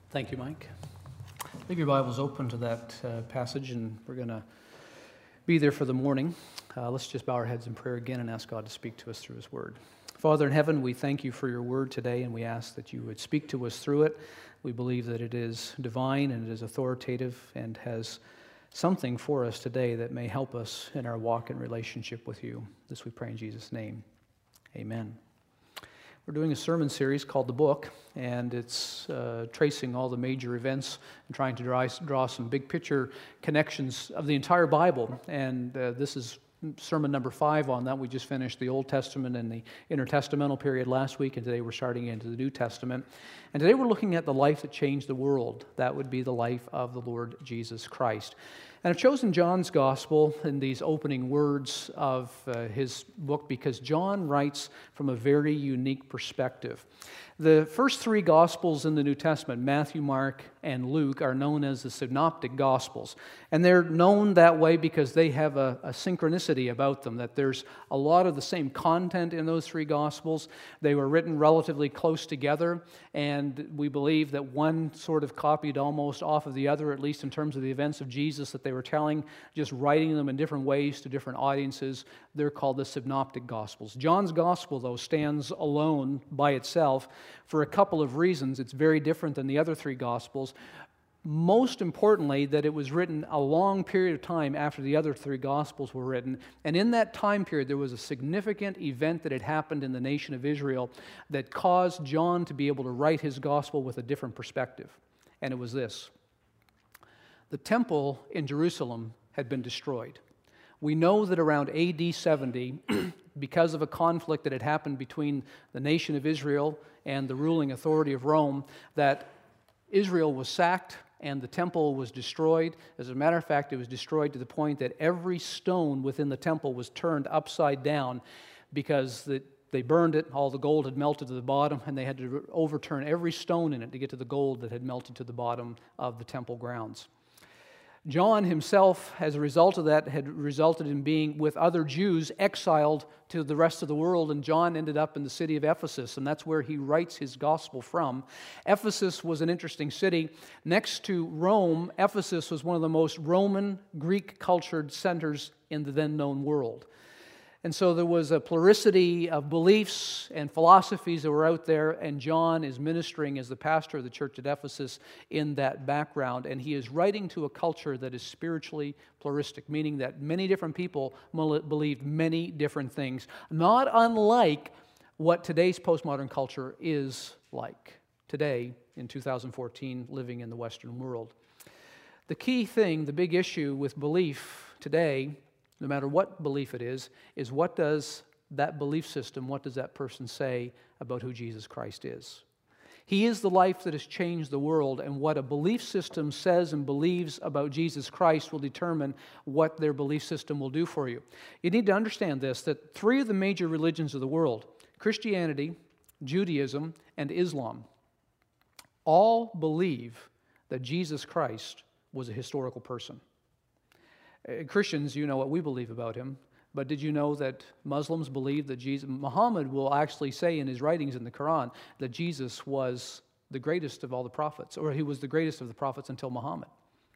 Thank you, Mike. Leave your Bibles open to that passage, and we're going to be there for the morning. Let's just bow our heads in prayer again and ask God to speak to us through His Word. Father in heaven, we thank you for your Word today, and we ask that you would speak to us through it. We believe that it is divine and it is authoritative and has something for us today that may help us in our walk and relationship with you. This we pray in Jesus' name. Amen. We're doing a sermon series called The Book, and it's tracing all the major events and trying to draw some big picture connections of the entire Bible. And this is sermon number 5 on that. We just finished the Old Testament and the intertestamental period last week, and today we're starting into the New Testament. And today we're looking at the life that changed the world. That would be the life of the Lord Jesus Christ. And I've chosen John's Gospel in these opening words of his book because John writes from a very unique perspective. The first 3 Gospels in the New Testament, Matthew, Mark, and Luke, are known as the Synoptic Gospels. And they're known that way because they have a synchronicity about them, that there's a lot of the same content in those 3 Gospels. They were written relatively close together, and we believe that one sort of copied almost off of the other, at least in terms of the events of Jesus that they were telling, just writing them in different ways to different audiences. They're called the Synoptic Gospels. John's Gospel, though, stands alone by itself for a couple of reasons. It's very different than the other 3 Gospels. Most importantly, that it was written a long period of time after the other 3 Gospels were written. And in that time period, there was a significant event that had happened in the nation of Israel that caused John to be able to write his Gospel with a different perspective. And it was this. The temple in Jerusalem had been destroyed. We know that around AD 70, because of a conflict that had happened between the nation of Israel and the ruling authority of Rome, that Israel was sacked and the temple was destroyed. As a matter of fact, it was destroyed to the point that every stone within the temple was turned upside down because they burned it, all the gold had melted to the bottom, and they had to overturn every stone in it to get to the gold that had melted to the bottom of the temple grounds. John himself, as a result of that, had resulted in being, with other Jews, exiled to the rest of the world, and John ended up in the city of Ephesus, and that's where he writes his gospel from. Ephesus was an interesting city. Next to Rome, Ephesus was one of the most Roman, Greek-cultured centers in the then-known world. And so there was a plurality of beliefs and philosophies that were out there, and John is ministering as the pastor of the church at Ephesus in that background, and he is writing to a culture that is spiritually pluralistic, meaning that many different people believed many different things, not unlike what today's postmodern culture is like today in 2014, living in the Western world. The key thing, the big issue with belief today, no matter what belief it is what does that belief system, what does that person say about who Jesus Christ is? He is the life that has changed the world, and what a belief system says and believes about Jesus Christ will determine what their belief system will do for you. You need to understand this, that 3 of the major religions of the world, Christianity, Judaism, and Islam, all believe that Jesus Christ was a historical person. Christians, you know what we believe about him, but did you know that Muslims believe that Muhammad will actually say in his writings in the Quran that Jesus was the greatest of all the prophets, or he was the greatest of the prophets until Muhammad.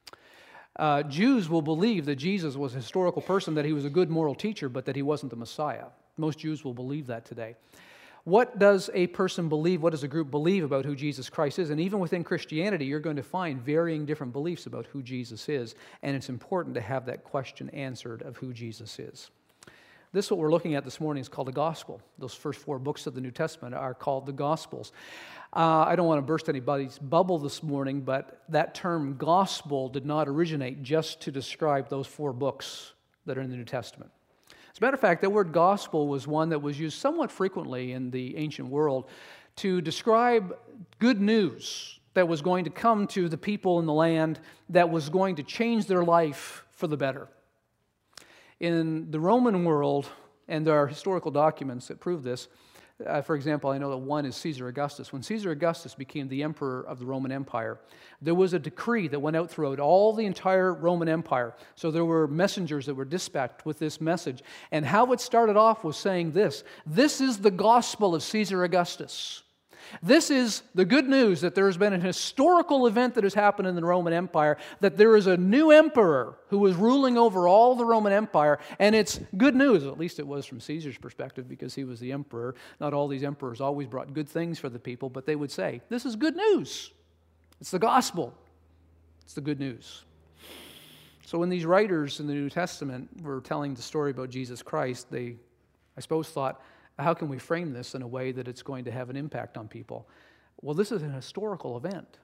Jews will believe that Jesus was a historical person, that he was a good moral teacher, but that he wasn't the Messiah. Most Jews will believe that today. What does a person believe? What does a group believe about who Jesus Christ is? And even within Christianity, you're going to find varying different beliefs about who Jesus is. And it's important to have that question answered of who Jesus is. This, what we're looking at this morning, is called the Gospel. Those first 4 books of the New Testament are called the Gospels. I don't want to burst anybody's bubble this morning, but that term gospel did not originate just to describe those 4 books that are in the New Testament. As a matter of fact, that word gospel was one that was used somewhat frequently in the ancient world to describe good news that was going to come to the people in the land, that was going to change their life for the better. In the Roman world, and there are historical documents that prove this, for example, I know that one is Caesar Augustus. When Caesar Augustus became the emperor of the Roman Empire, there was a decree that went out throughout all the entire Roman Empire. So there were messengers that were dispatched with this message. And how it started off was saying this is the gospel of Caesar Augustus. This is the good news that there has been an historical event that has happened in the Roman Empire, that there is a new emperor who is ruling over all the Roman Empire, and it's good news. At least it was from Caesar's perspective, because he was the emperor. Not all these emperors always brought good things for the people, but they would say, this is good news. It's the gospel. It's the good news. So when these writers in the New Testament were telling the story about Jesus Christ, they, I suppose, thought, how can we frame this in a way that it's going to have an impact on people? Well, this is an historical event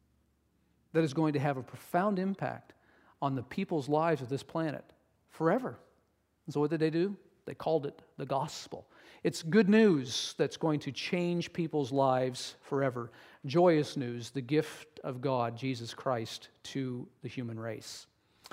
that is going to have a profound impact on the people's lives of this planet forever. And so what did they do? They called it the gospel. It's good news that's going to change people's lives forever. Joyous news, the gift of God, Jesus Christ, to the human race.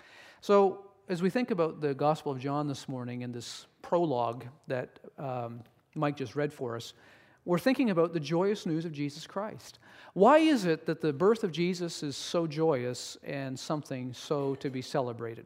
So as we think about the Gospel of John this morning and this prologue that Mike just read for us, we're thinking about the joyous news of Jesus Christ. Why is it that the birth of Jesus is so joyous and something so to be celebrated?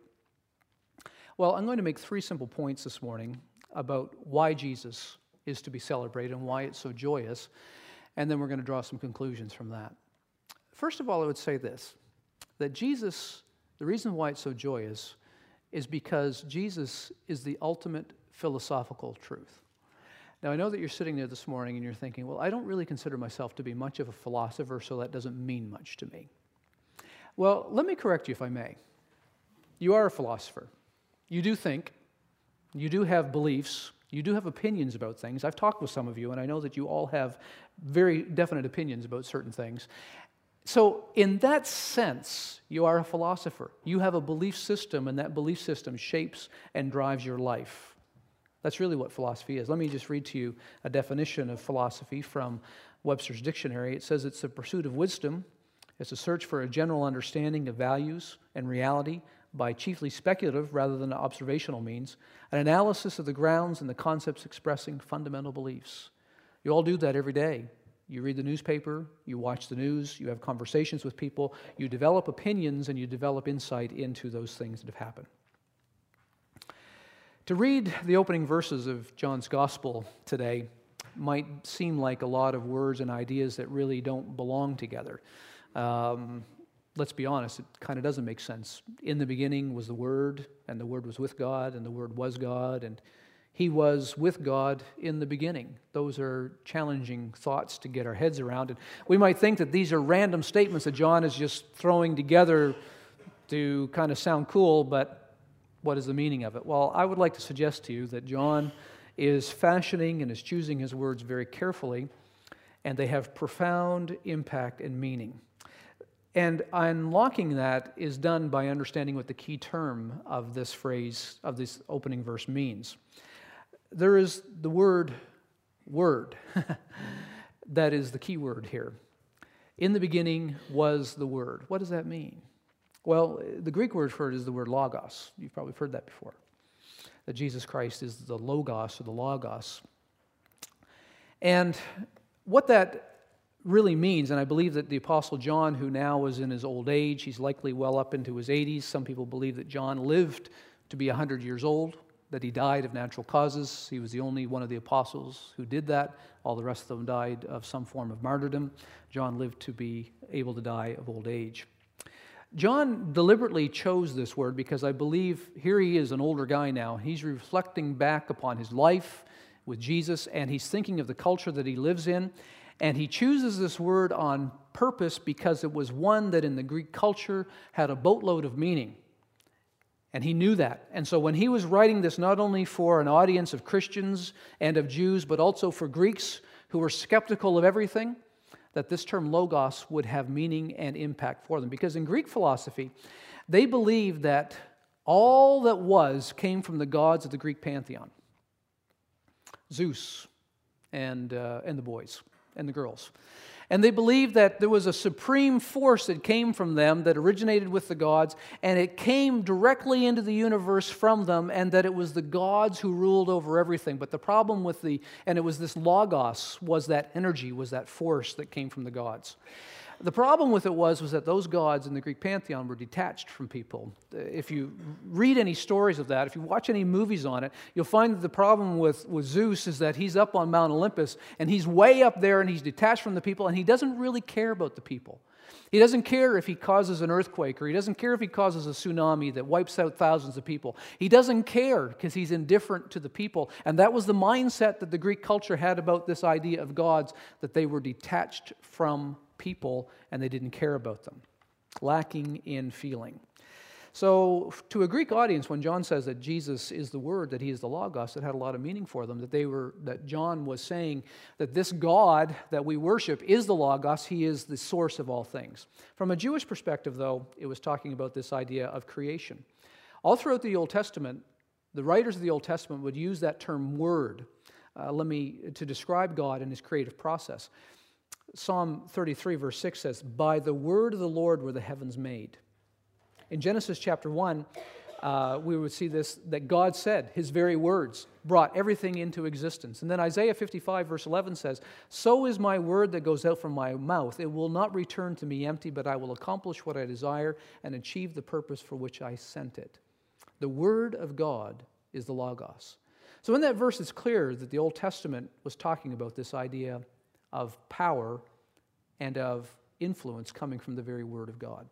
Well, I'm going to make 3 simple points this morning about why Jesus is to be celebrated and why it's so joyous, and then we're going to draw some conclusions from that. First of all, I would say this, that Jesus, the reason why it's so joyous is because Jesus is the ultimate philosophical truth. Now, I know that you're sitting there this morning and you're thinking, well, I don't really consider myself to be much of a philosopher, so that doesn't mean much to me. Well, let me correct you if I may. You are a philosopher. You do think. You do have beliefs. You do have opinions about things. I've talked with some of you, and I know that you all have very definite opinions about certain things. So in that sense, you are a philosopher. You have a belief system, and that belief system shapes and drives your life. That's really what philosophy is. Let me just read to you a definition of philosophy from Webster's Dictionary. It says it's the pursuit of wisdom. It's a search for a general understanding of values and reality by chiefly speculative rather than observational means, an analysis of the grounds and the concepts expressing fundamental beliefs. You all do that every day. You read the newspaper, you watch the news, you have conversations with people, you develop opinions, and you develop insight into those things that have happened. To read the opening verses of John's Gospel today might seem like a lot of words and ideas that really don't belong together. Let's be honest, it kind of doesn't make sense. In the beginning was the Word, and the Word was with God, and the Word was God, and He was with God in the beginning. Those are challenging thoughts to get our heads around. And we might think that these are random statements that John is just throwing together to kind of sound cool, but what is the meaning of it? Well, I would like to suggest to you that John is fashioning and is choosing his words very carefully, and they have profound impact and meaning. And unlocking that is done by understanding what the key term of this phrase, of this opening verse means. There is the word that is the key word here. In the beginning was the Word. What does that mean? Well, the Greek word for it is the word logos. You've probably heard that before. That Jesus Christ is the logos or the logos. And what that really means, and I believe that the Apostle John, who now is in his old age, he's likely well up into his 80s. Some people believe that John lived to be 100 years old, that he died of natural causes. He was the only one of the apostles who did that. All the rest of them died of some form of martyrdom. John lived to be able to die of old age. John deliberately chose this word because I believe here he is, an older guy now. He's reflecting back upon his life with Jesus, and he's thinking of the culture that he lives in. And he chooses this word on purpose because it was one that in the Greek culture had a boatload of meaning. And he knew that. And so when he was writing this not only for an audience of Christians and of Jews, but also for Greeks who were skeptical of everything, that this term logos would have meaning and impact for them. Because in Greek philosophy, they believed that all that was came from the gods of the Greek pantheon. Zeus and the boys and the girls. And they believed that there was a supreme force that came from them that originated with the gods, and it came directly into the universe from them, and that it was the gods who ruled over everything. But the problem with and it was this logos, was that energy, was that force that came from the gods. The problem with it was that those gods in the Greek pantheon were detached from people. If you read any stories of that, if you watch any movies on it, you'll find that the problem with Zeus is that he's up on Mount Olympus, and he's way up there, and he's detached from the people, and he doesn't really care about the people. He doesn't care if he causes an earthquake, or he doesn't care if he causes a tsunami that wipes out thousands of people. He doesn't care because he's indifferent to the people. And that was the mindset that the Greek culture had about this idea of gods, that they were detached from people and they didn't care about them, lacking in feeling. So to a Greek audience, when John says that Jesus is the Word, that he is the Logos, it had a lot of meaning for them, that John was saying that this God that we worship is the Logos, he is the source of all things. From a Jewish perspective, though, it was talking about this idea of creation. All throughout the Old Testament, the writers of the Old Testament would use that term Word to describe God and his creative process. Psalm 33, verse 6 says, "By the word of the Lord were the heavens made." In Genesis chapter 1, we would see this, that God said, his very words brought everything into existence. And then Isaiah 55, verse 11 says, "So is my word that goes out from my mouth. It will not return to me empty, but I will accomplish what I desire and achieve the purpose for which I sent it." The word of God is the Logos. So in that verse, it's clear that the Old Testament was talking about this idea of power and of influence coming from the very word of God.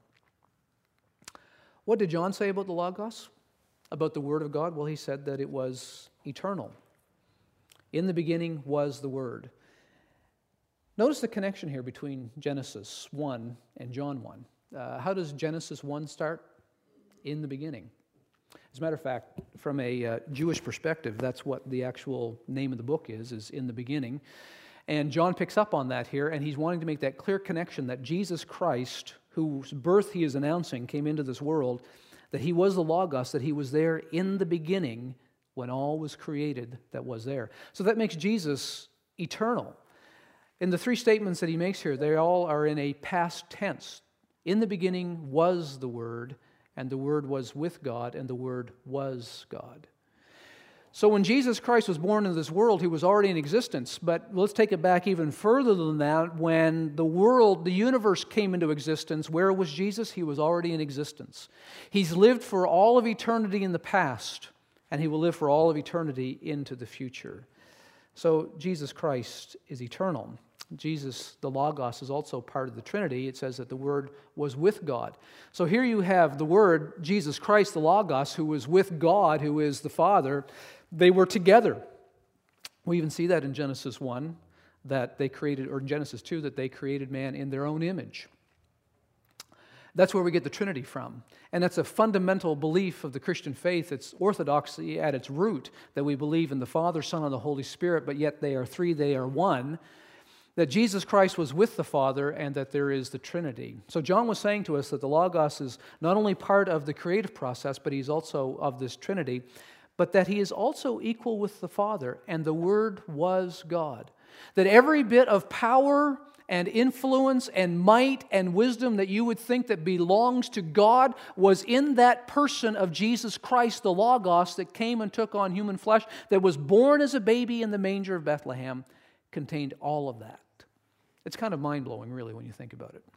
What did John say about the Logos? About the Word of God? Well, he said that it was eternal. In the beginning was the Word. Notice the connection here between Genesis 1 and John 1. How does Genesis 1 start? In the beginning. As a matter of fact, from a Jewish perspective, that's what the actual name of the book is In the Beginning. And John picks up on that here, and he's wanting to make that clear connection that Jesus Christ, whose birth he is announcing, came into this world, that he was the Logos, that he was there in the beginning when all was created that was there. So that makes Jesus eternal. In the three statements that he makes here, they all are in a past tense. In the beginning was the Word, and the Word was with God, and the Word was God. So when Jesus Christ was born into this world, he was already in existence. But let's take it back even further than that. When the world, the universe came into existence, where was Jesus? He was already in existence. He's lived for all of eternity in the past, and he will live for all of eternity into the future. So Jesus Christ is eternal. Jesus, the Logos, is also part of the Trinity. It says that the Word was with God. So here you have the Word, Jesus Christ, the Logos, who was with God, who is the Father. They were together. We even see that in Genesis 1, that they created, or in Genesis 2, that they created man in their own image. That's where we get the Trinity from. And that's a fundamental belief of the Christian faith. It's orthodoxy at its root, that we believe in the Father, Son, and the Holy Spirit, but yet they are three, they are one. That Jesus Christ was with the Father, and that there is the Trinity. So John was saying to us that the Logos is not only part of the creative process, but he's also of this Trinity, but that he is also equal with the Father, and the Word was God. That every bit of power and influence and might and wisdom that you would think that belongs to God was in that person of Jesus Christ, the Logos, that came and took on human flesh, that was born as a baby in the manger of Bethlehem, contained all of that. It's kind of mind-blowing, really, when you think about it.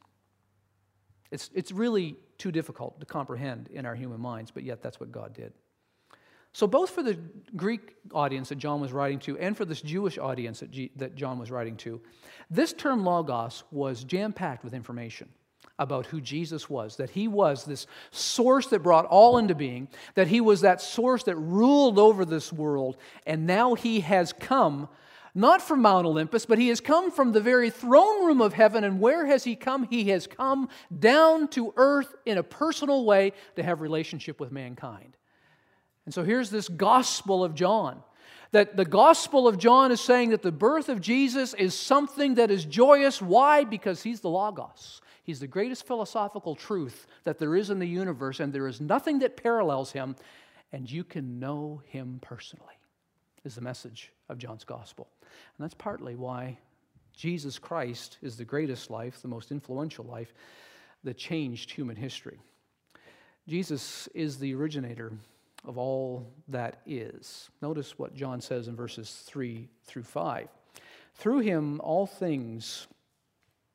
It's really too difficult to comprehend in our human minds, but yet that's what God did. So both for the Greek audience that John was writing to and for this Jewish audience that John was writing to, this term Logos was jam-packed with information about who Jesus was, that he was this source that brought all into being, that he was that source that ruled over this world, and now he has come not from Mount Olympus, but he has come from the very throne room of heaven. And where has he come? He has come down to earth in a personal way to have relationship with mankind. And so here's this Gospel of John. That the Gospel of John is saying that the birth of Jesus is something that is joyous. Why? Because he's the Logos. He's the greatest philosophical truth that there is in the universe, and there is nothing that parallels him, and you can know him personally, is the message of John's Gospel. And that's partly why Jesus Christ is the greatest life, the most influential life that changed human history. Jesus is the originator of all that is. Notice what John says in verses 3 through 5. Through him all things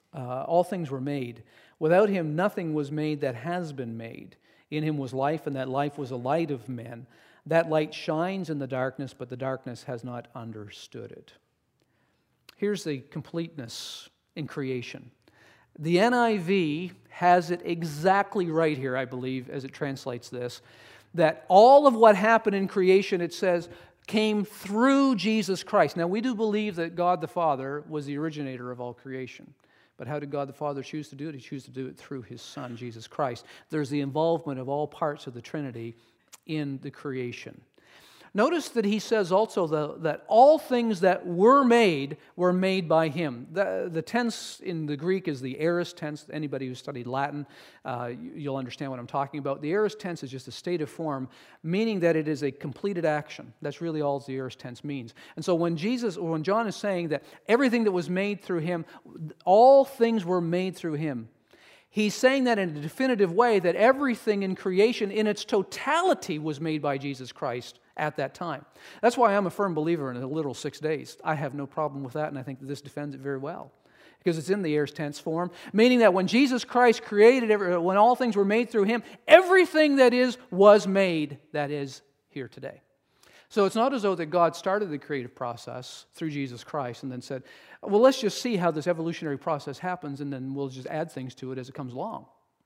All things were made. Without him, nothing was made that has been made. In him was life, and that life was a light of men. That light shines in the darkness, but the darkness has not understood it. Here's the completeness in creation. The NIV has it exactly right here, I believe, as it translates this, that all of what happened in creation, it says, came through Jesus Christ. Now, we do believe that God the Father was the originator of all creation. But how did God the Father choose to do it? He chose to do it through His Son, Jesus Christ. There's the involvement of all parts of the Trinity in the creation. Notice that he says also that all things that were made by him. The tense in the Greek is the aorist tense. Anybody who studied Latin, you'll understand what I'm talking about. The aorist tense is just a state of form, meaning that it is a completed action. That's really all the aorist tense means. And so when John is saying that everything that was made through him, all things were made through him, he's saying that in a definitive way, that everything in creation in its totality was made by Jesus Christ at that time. That's why I'm a firm believer in the literal 6 days. I have no problem with that, and I think that this defends it very well. Because it's in the aorist tense form, meaning that when Jesus Christ created, when all things were made through him, everything that is was made that is here today. So it's not as though that God started the creative process through Jesus Christ and then said, well, let's just see how this evolutionary process happens, and then we'll just add things to it as it comes along.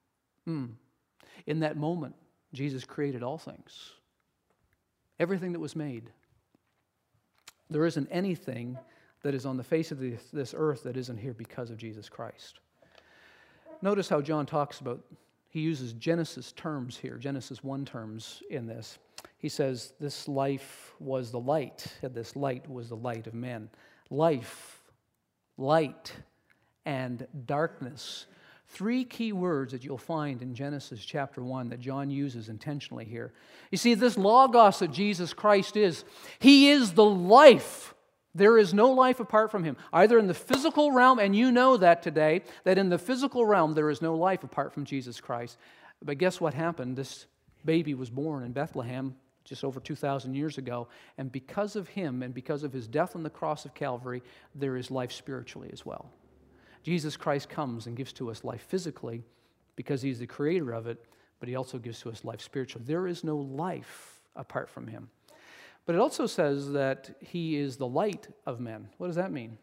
In that moment, Jesus created all things. Everything that was made. There isn't anything that is on the face of this earth that isn't here because of Jesus Christ. Notice how John talks about, he uses Genesis terms here, Genesis 1 terms in this. He says, this life was the light, and this light was the light of men. Life, light, and darkness. 3 key words that you'll find in Genesis chapter 1 that John uses intentionally here. You see, this Logos that Jesus Christ is, He is the life. There is no life apart from Him, either in the physical realm, and you know that today, that in the physical realm there is no life apart from Jesus Christ. But guess what happened? This baby was born in Bethlehem just over 2,000 years ago, and because of Him and because of His death on the cross of Calvary, there is life spiritually as well. Jesus Christ comes and gives to us life physically because He's the creator of it, but He also gives to us life spiritually. There is no life apart from Him. But it also says that He is the light of men. What does that mean?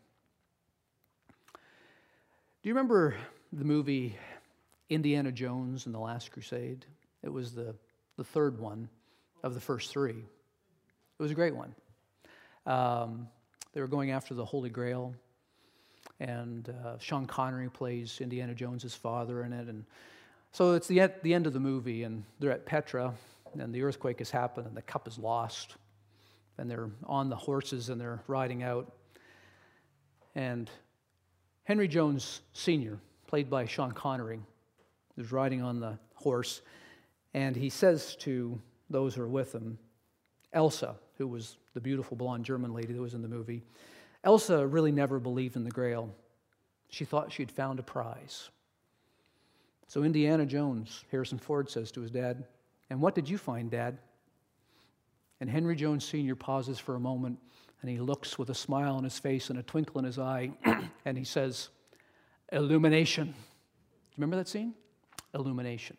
Do you remember the movie Indiana Jones and the Last Crusade? It was the third one of the first 3. It was a great one. They were going after the Holy Grail. And Sean Connery plays Indiana Jones' father in it. And so it's the end of the movie, and they're at Petra, and the earthquake has happened, and the cup is lost. And they're on the horses, and they're riding out. And Henry Jones Sr., played by Sean Connery, is riding on the horse, and he says to those who are with him, Elsa, who was the beautiful blonde German lady that was in the movie, Elsa really never believed in the Grail. She thought she'd found a prize. So Indiana Jones, Harrison Ford says to his dad, and what did you find, Dad? And Henry Jones Sr. pauses for a moment, and he looks with a smile on his face and a twinkle in his eye, and he says, illumination. Do you remember that scene? Illumination.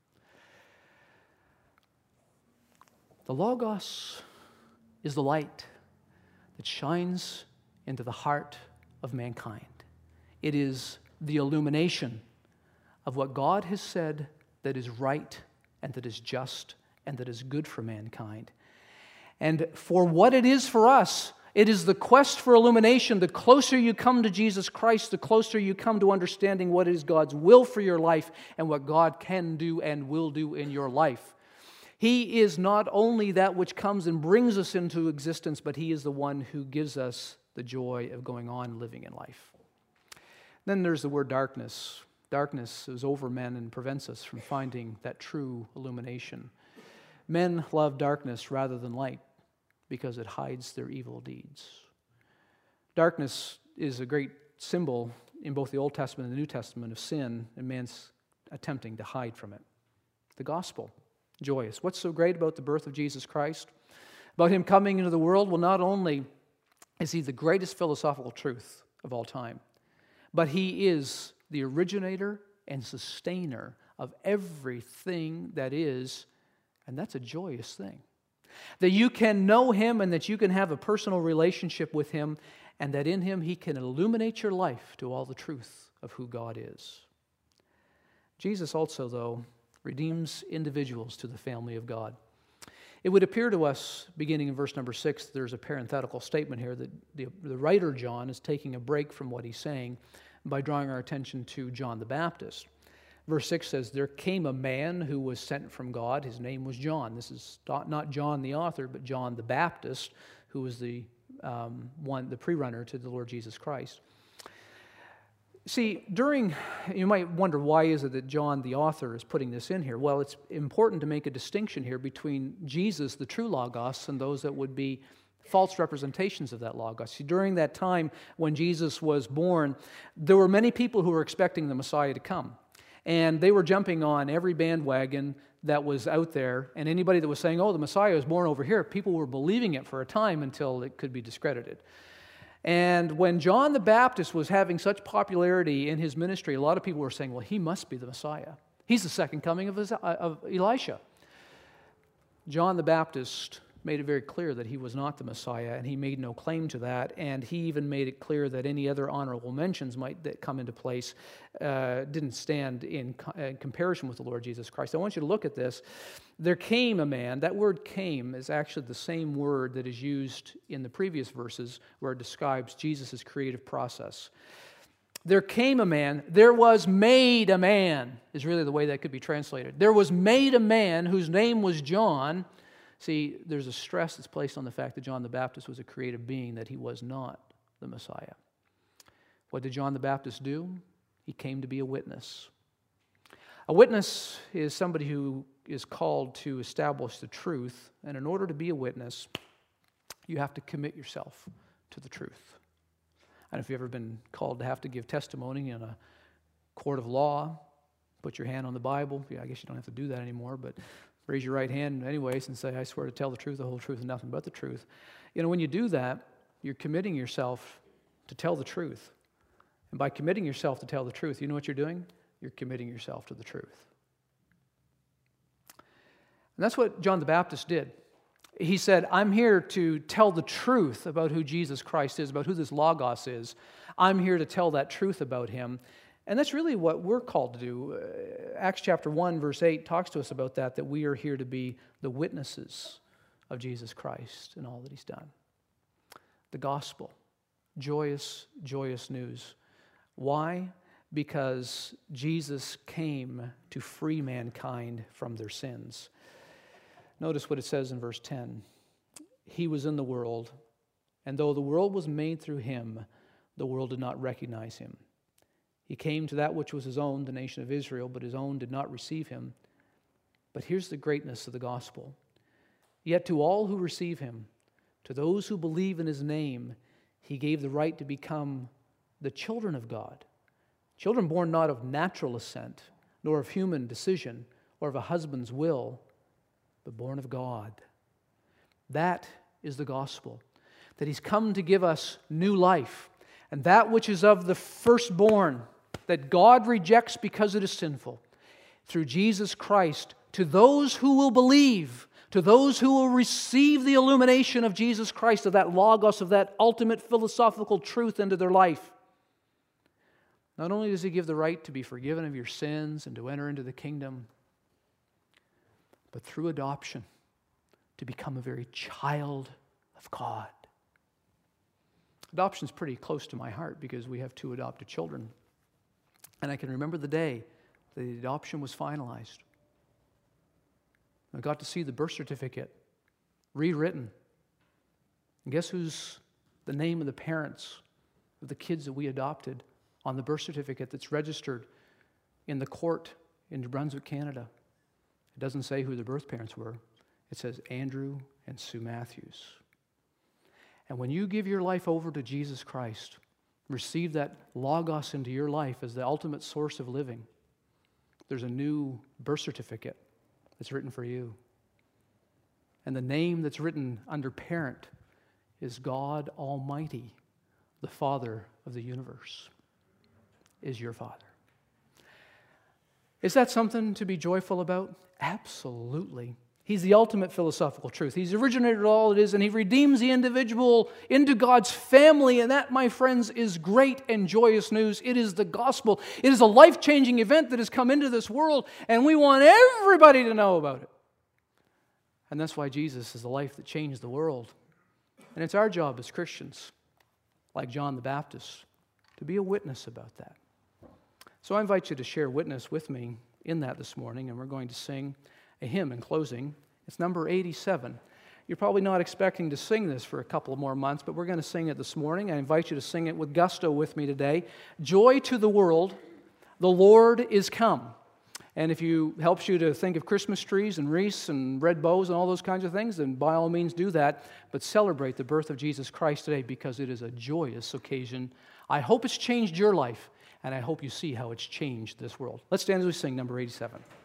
The Logos is the light that shines into the heart of mankind. It is the illumination of what God has said that is right and that is just and that is good for mankind. And for what it is for us, it is the quest for illumination. The closer you come to Jesus Christ, the closer you come to understanding what is God's will for your life and what God can do and will do in your life. He is not only that which comes and brings us into existence, but He is the one who gives us the joy of going on living in life. Then there's the word darkness. Darkness is over men and prevents us from finding that true illumination. Men love darkness rather than light because it hides their evil deeds. Darkness is a great symbol in both the Old Testament and the New Testament of sin and man's attempting to hide from it. The gospel, joyous. What's so great about the birth of Jesus Christ? About Him coming into the world? Well, not only is He the greatest philosophical truth of all time, but He is the originator and sustainer of everything that is, and that's a joyous thing. That you can know Him and that you can have a personal relationship with Him, and that in Him He can illuminate your life to all the truth of who God is. Jesus also, though, redeems individuals to the family of God. It would appear to us, beginning in verse number 6, there's a parenthetical statement here that the writer John is taking a break from what he's saying by drawing our attention to John the Baptist. Verse 6 says, there came a man who was sent from God. His name was John. This is not John the author, but John the Baptist, who was the pre-runner to the Lord Jesus Christ. See, you might wonder, why is it that John the author is putting this in here? Well, it's important to make a distinction here between Jesus, the true Logos, and those that would be false representations of that Logos. See, during that time when Jesus was born, there were many people who were expecting the Messiah to come. And they were jumping on every bandwagon that was out there. And anybody that was saying, oh, the Messiah was born over here, people were believing it for a time until it could be discredited. And when John the Baptist was having such popularity in his ministry, a lot of people were saying, well, he must be the Messiah. He's the second coming of Elisha. John the Baptist made it very clear that he was not the Messiah, and he made no claim to that, and he even made it clear that any other honorable mentions that come into place didn't stand in comparison with the Lord Jesus Christ. I want you to look at this. There came a man. That word came is actually the same word that is used in the previous verses where it describes Jesus' creative process. There came a man, there was made a man, is really the way that could be translated. There was made a man whose name was John. See, there's a stress that's placed on the fact that John the Baptist was a creative being, that he was not the Messiah. What did John the Baptist do? He came to be a witness. A witness is somebody who is called to establish the truth, and in order to be a witness, you have to commit yourself to the truth. I don't know if you've ever been called to have to give testimony in a court of law, put your hand on the Bible. Yeah, I guess you don't have to do that anymore, but raise your right hand anyways and say, I swear to tell the truth, the whole truth, and nothing but the truth. You know, when you do that, you're committing yourself to tell the truth. And by committing yourself to tell the truth, you know what you're doing? You're committing yourself to the truth. And that's what John the Baptist did. He said, I'm here to tell the truth about who Jesus Christ is, about who this Logos is. I'm here to tell that truth about Him. And that's really what we're called to do. Acts chapter 1, verse 8 talks to us about that we are here to be the witnesses of Jesus Christ and all that He's done. The gospel, joyous, joyous news. Why? Because Jesus came to free mankind from their sins. Notice what it says in verse 10. He was in the world, and though the world was made through Him, the world did not recognize Him. He came to that which was His own, the nation of Israel, but His own did not receive Him. But here's the greatness of the gospel. Yet to all who receive Him, to those who believe in His name, He gave the right to become the children of God. Children born not of natural assent, nor of human decision, or of a husband's will, but born of God. That is the gospel, that He's come to give us new life, and that which is of the firstborn, that God rejects because it is sinful, through Jesus Christ, to those who will believe, to those who will receive the illumination of Jesus Christ, of that Logos, of that ultimate philosophical truth into their life. Not only does He give the right to be forgiven of your sins and to enter into the kingdom, but through adoption, to become a very child of God. Adoption is pretty close to my heart because we have 2 adopted children. And I can remember the day that the adoption was finalized. I got to see the birth certificate rewritten. And guess who's the name of the parents of the kids that we adopted on the birth certificate that's registered in the court in New Brunswick, Canada? It doesn't say who the birth parents were. It says Andrew and Sue Matthews. And when you give your life over to Jesus Christ, receive that Logos into your life as the ultimate source of living, there's a new birth certificate that's written for you. And the name that's written under parent is God Almighty, the Father of the universe, is your Father. Is that something to be joyful about? Absolutely. He's the ultimate philosophical truth. He's originated all it is, and He redeems the individual into God's family, and that, my friends, is great and joyous news. It is the gospel. It is a life-changing event that has come into this world, and we want everybody to know about it. And that's why Jesus is the life that changed the world. And it's our job as Christians, like John the Baptist, to be a witness about that. So I invite you to share witness with me in that this morning, and we're going to sing a hymn in closing. It's number 87. You're probably not expecting to sing this for a couple of more months, but we're going to sing it this morning. I invite you to sing it with gusto with me today. Joy to the world, the Lord is come. And if it helps you to think of Christmas trees and wreaths and red bows and all those kinds of things, then by all means do that. But celebrate the birth of Jesus Christ today, because it is a joyous occasion. I hope it's changed your life, and I hope you see how it's changed this world. Let's stand as we sing number 87.